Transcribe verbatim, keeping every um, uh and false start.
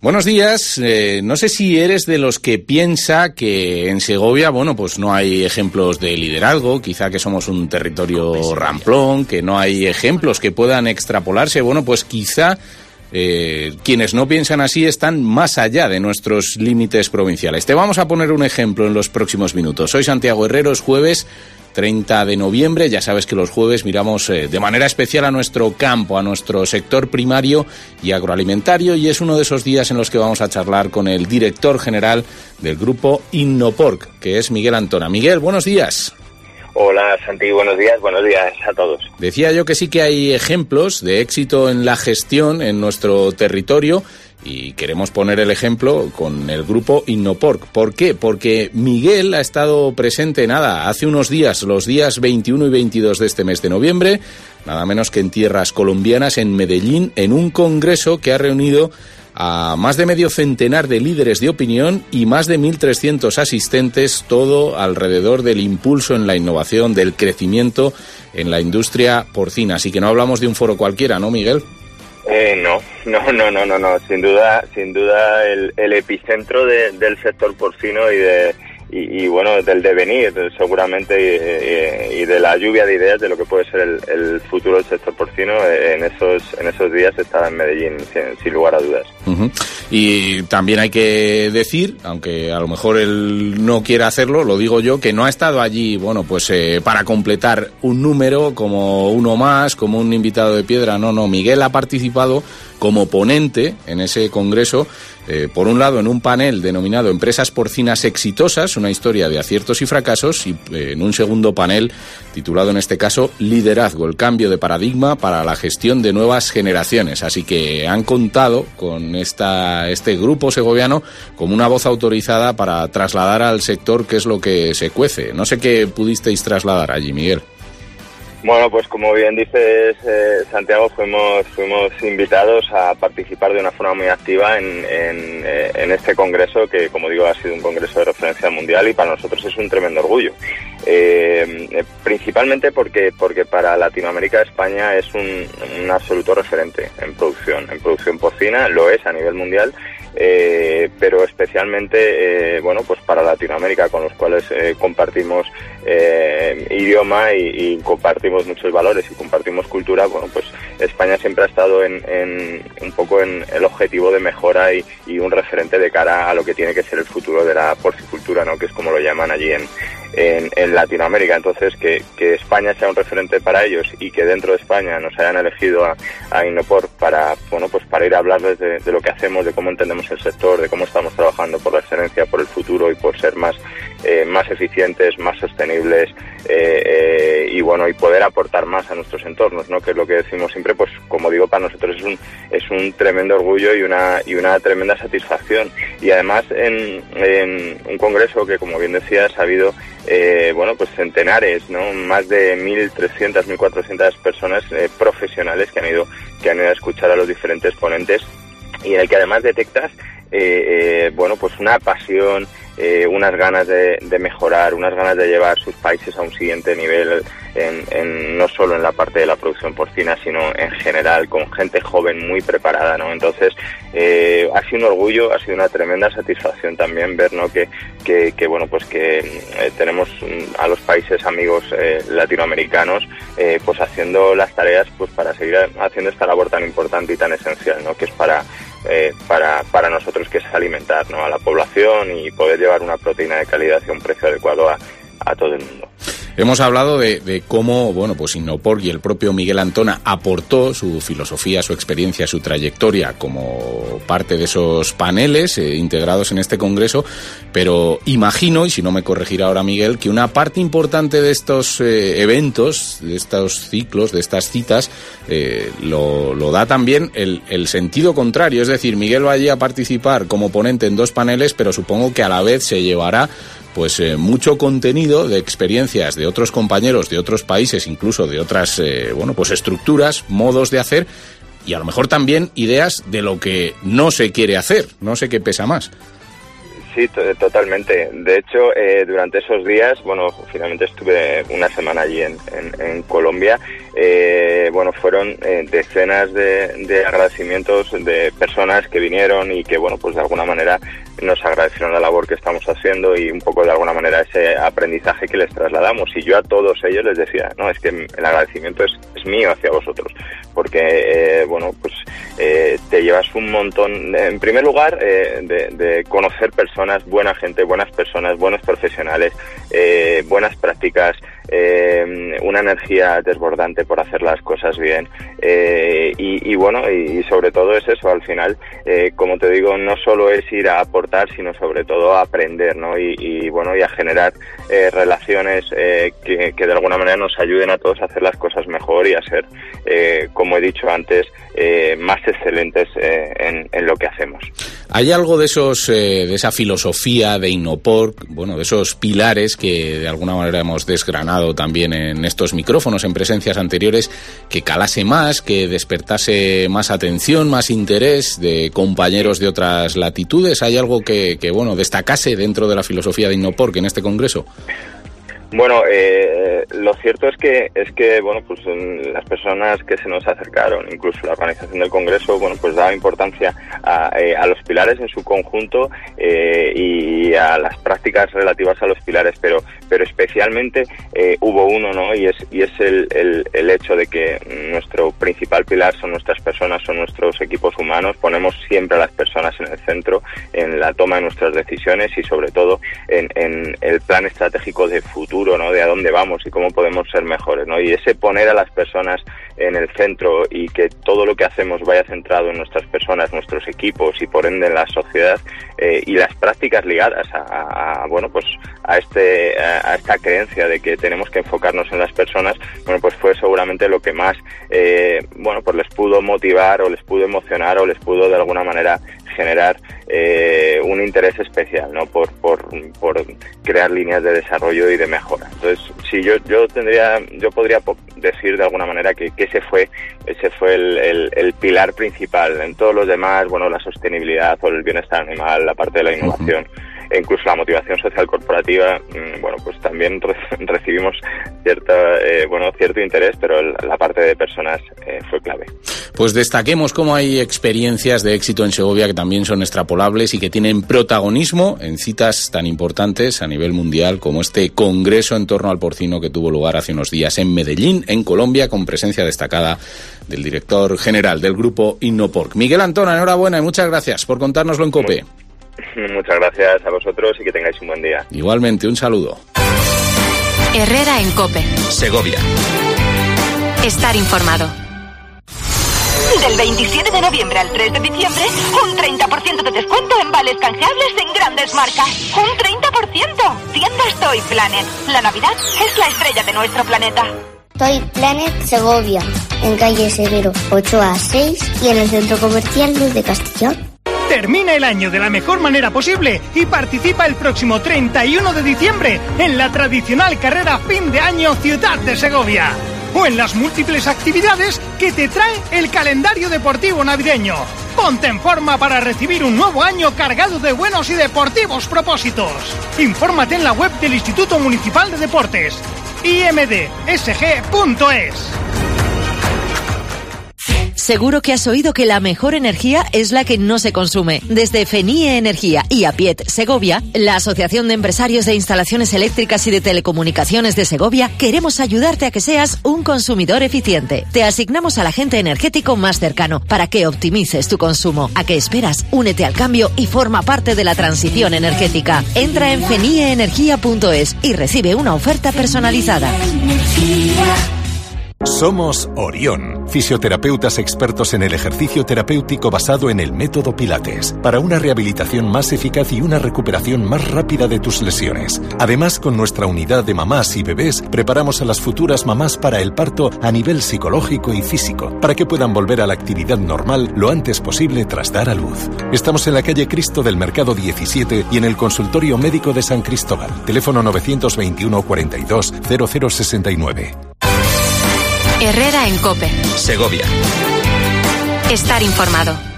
Buenos días. Eh, no sé si eres de los que piensa que en Segovia, bueno, pues no hay ejemplos de liderazgo, quizá que somos un territorio ramplón, que no hay ejemplos que puedan extrapolarse. Bueno, pues quizá eh, quienes no piensan así están más allá de nuestros límites provinciales. Te vamos a poner un ejemplo en los próximos minutos. Soy Santiago Herrero, es jueves treinta de noviembre, ya sabes que los jueves miramos eh, de manera especial a nuestro campo, a nuestro sector primario y agroalimentario, y es uno de esos días en los que vamos a charlar con el director general del grupo Innoporc, que es Miguel Antona. Miguel, buenos días. Hola Santi, buenos días, buenos días a todos. Decía yo que sí que hay ejemplos de éxito en la gestión en nuestro territorio, y queremos poner el ejemplo con el grupo Innoporc. ¿Por qué? Porque Miguel ha estado presente, nada, hace unos días, los días veintiuno y veintidós de este mes de noviembre, nada menos que en tierras colombianas, en Medellín, en un congreso que ha reunido a más de medio centenar de líderes de opinión y más de mil trescientos asistentes, todo alrededor del impulso en la innovación, del crecimiento en la industria porcina. Así que no hablamos de un foro cualquiera, ¿no, Miguel? Eh, no, no, no, no, no, no, sin duda, sin duda el, el epicentro de, del sector porcino y de y, y bueno, del devenir seguramente y, y, y de la lluvia de ideas de lo que puede ser el, el futuro del sector porcino en esos en esos días estaba en Medellín sin, sin lugar a dudas. Uh-huh. Y también hay que decir, aunque a lo mejor él no quiera hacerlo, lo digo yo, que no ha estado allí, bueno, pues eh, para completar un número como uno más, como un invitado de piedra. No, no, Miguel ha participado como ponente en ese congreso, eh, por un lado en un panel denominado Empresas Porcinas Exitosas, una historia de aciertos y fracasos, y eh, en un segundo panel titulado en este caso Liderazgo, el cambio de paradigma para la gestión de nuevas generaciones. Así que han contado con esta, este grupo segoviano como una voz autorizada para trasladar al sector qué es lo que se cuece. No sé qué pudisteis trasladar allí, Miguel. Bueno, pues como bien dices, eh, Santiago, fuimos fuimos invitados a participar de una forma muy activa en, en, eh, en este congreso, que como digo ha sido un congreso de referencia mundial y para nosotros es un tremendo orgullo. Eh, eh, principalmente porque porque para Latinoamérica España es un, un absoluto referente en producción, en producción porcina, lo es a nivel mundial. Eh, pero especialmente eh, bueno pues para Latinoamérica, con los cuales eh, compartimos eh, idioma y, y compartimos muchos valores y compartimos cultura. Bueno, pues España siempre ha estado en, en un poco en el objetivo de mejora y, y un referente de cara a lo que tiene que ser el futuro de la porcicultura, ¿no? Que es como lo llaman allí en En, en Latinoamérica. Entonces que, que España sea un referente para ellos y que dentro de España nos hayan elegido a, a Innoporc para, bueno, pues para ir a hablarles de, de lo que hacemos, de cómo entendemos el sector, de cómo estamos trabajando por la excelencia, por el futuro y por ser más eh, más eficientes, más sostenibles eh, eh, y bueno, y poder aportar más a nuestros entornos, ¿no? Que es lo que decimos siempre. Pues como digo, para nosotros es un es un tremendo orgullo y una y una tremenda satisfacción, y además en, en un congreso que, como bien decías, ha habido Eh, bueno, pues centenares, ¿no? Más de mil trescientas, mil cuatrocientas personas eh, profesionales que han ido que han ido a escuchar a los diferentes ponentes, y en el que además detectas eh, eh, bueno, pues una pasión, eh, unas ganas de, de mejorar, unas ganas de llevar sus países a un siguiente nivel, en, en, no solo en la parte de la producción porcina, sino en general, con gente joven muy preparada, ¿no? Entonces, eh, ha sido un orgullo, ha sido una tremenda satisfacción también ver, ¿no? Que, que, que bueno, pues que eh, tenemos a los países amigos eh, latinoamericanos, eh, pues haciendo las tareas, pues para seguir haciendo esta labor tan importante y tan esencial, ¿no? Que es para Eh, para para nosotros, que es alimentar, ¿no? A la población y poder llevar una proteína de calidad y a un precio adecuado a, a todo el mundo. Hemos hablado de, de cómo, bueno, pues Innoporc y el propio Miguel Antona aportó su filosofía, su experiencia, su trayectoria como parte de esos paneles eh, integrados en este congreso, pero imagino, y si no me corregirá ahora Miguel, que una parte importante de estos eh, eventos, de estos ciclos, de estas citas, eh, lo, lo da también el, el sentido contrario. Es decir, Miguel va allí a participar como ponente en dos paneles, pero supongo que a la vez se llevará pues eh, mucho contenido de experiencias de otros compañeros de otros países, incluso de otras eh, bueno, pues estructuras, modos de hacer, y a lo mejor también ideas de lo que no se quiere hacer. No sé qué pesa más. Sí, t- totalmente. De hecho, eh, durante esos días, bueno, finalmente estuve una semana allí en, en, en Colombia. Eh, bueno, fueron eh, decenas de, de agradecimientos de personas que vinieron y que, bueno, pues de alguna manera nos agradecieron la labor que estamos haciendo y un poco de alguna manera ese aprendizaje que les trasladamos. Y yo a todos ellos les decía, no, es que el agradecimiento es, es mío hacia vosotros, porque, eh, bueno, pues eh, te llevas un montón, en primer lugar, eh, de, de conocer personas, buena gente, buenas personas, buenos profesionales, eh, buenas prácticas, eh, una energía desbordante por hacer las cosas bien, eh, y, y bueno, y, y sobre todo es eso, al final, eh, como te digo, no solo es ir a aportar, sino sobre todo a aprender, ¿no? Y, y bueno, y a generar eh, relaciones eh, que, que de alguna manera nos ayuden a todos a hacer las cosas mejor y a ser, eh, como he dicho antes, eh, más excelentes eh, en, en lo que hacemos. ¿Hay algo de esos, eh, de esa filosofía de Innoporc, bueno, de esos pilares que de alguna manera hemos desgranado también en estos micrófonos, en presencias anteriores, que calase más, que despertase más atención, más interés de compañeros de otras latitudes? ¿Hay algo que, que bueno, destacase dentro de la filosofía de Innoporc en este congreso? Bueno, eh, lo cierto es que es que bueno, pues las personas que se nos acercaron, incluso la organización del congreso, bueno, pues daba importancia a, eh, a los pilares en su conjunto eh, y a las prácticas relativas a los pilares, pero pero especialmente eh, hubo uno, ¿no? Y es y es el, el el hecho de que nuestro principal pilar son nuestras personas, son nuestros equipos humanos. Ponemos siempre a las personas en el centro, en la toma de nuestras decisiones y sobre todo en, en el plan estratégico de futuro, ¿no? De a dónde vamos y cómo podemos ser mejores, ¿no? Y ese poner a las personas en el centro y que todo lo que hacemos vaya centrado en nuestras personas, nuestros equipos y por ende en la sociedad eh, y las prácticas ligadas a, a, a bueno, pues a este a, a esta creencia de que tenemos que enfocarnos en las personas, bueno, pues fue seguramente lo que más eh, bueno, pues les pudo motivar o les pudo emocionar o les pudo de alguna manera generar eh, un interés especial, ¿no? Por, por, por crear líneas de desarrollo y de mejora. Entonces, sí, yo, yo tendría, yo podría decir de alguna manera que, que ese fue, ese fue el, el, el pilar principal. En todos los demás, bueno, la sostenibilidad o el bienestar animal, la parte de la innovación, uh-huh. e incluso la motivación social corporativa, bueno, pues también re- recibimos cierto, eh, bueno, cierto interés, pero el, la parte de personas eh, fue clave. Pues destaquemos cómo hay experiencias de éxito en Segovia que también son extrapolables y que tienen protagonismo en citas tan importantes a nivel mundial como este congreso en torno al porcino que tuvo lugar hace unos días en Medellín, en Colombia, con presencia destacada del director general del grupo Innoporc. Miguel Antón, enhorabuena y muchas gracias por contárnoslo en COPE. Muchas gracias a vosotros y que tengáis un buen día. Igualmente, un saludo. Herrera en COPE. Segovia. Estar informado. Del veintisiete de noviembre al tres de diciembre, un treinta por ciento de descuento en vales canjeables en grandes marcas. ¡Un treinta por ciento! Tiendas Toy Planet. La Navidad es la estrella de nuestro planeta. Toy Planet Segovia, en calle Severo ocho a seis y en el centro comercial Luz de Castellón. Termina el año de la mejor manera posible y participa el próximo treinta y uno de diciembre en la tradicional carrera fin de año Ciudad de Segovia o en las múltiples actividades que te trae el calendario deportivo navideño. Ponte en forma para recibir un nuevo año cargado de buenos y deportivos propósitos. Infórmate en la web del Instituto Municipal de Deportes i eme de ese ge punto es. Seguro que has oído que la mejor energía es la que no se consume. Desde FENIE Energía y APIET Segovia, la Asociación de Empresarios de Instalaciones Eléctricas y de Telecomunicaciones de Segovia, queremos ayudarte a que seas un consumidor eficiente. Te asignamos al agente energético más cercano para que optimices tu consumo. ¿A qué esperas? Únete al cambio y forma parte de la transición energética. Entra en fenie energía punto es y recibe una oferta personalizada. Somos Orión, fisioterapeutas expertos en el ejercicio terapéutico basado en el método Pilates, para una rehabilitación más eficaz y una recuperación más rápida de tus lesiones. Además, con nuestra unidad de mamás y bebés, preparamos a las futuras mamás para el parto a nivel psicológico y físico, para que puedan volver a la actividad normal lo antes posible tras dar a luz. Estamos en la calle Cristo del Mercado diecisiete y en el consultorio médico de San Cristóbal. Teléfono novecientos veintiuno cuarenta y dos cero cero sesenta y nueve. Herrera en COPE. Segovia. Estar informado.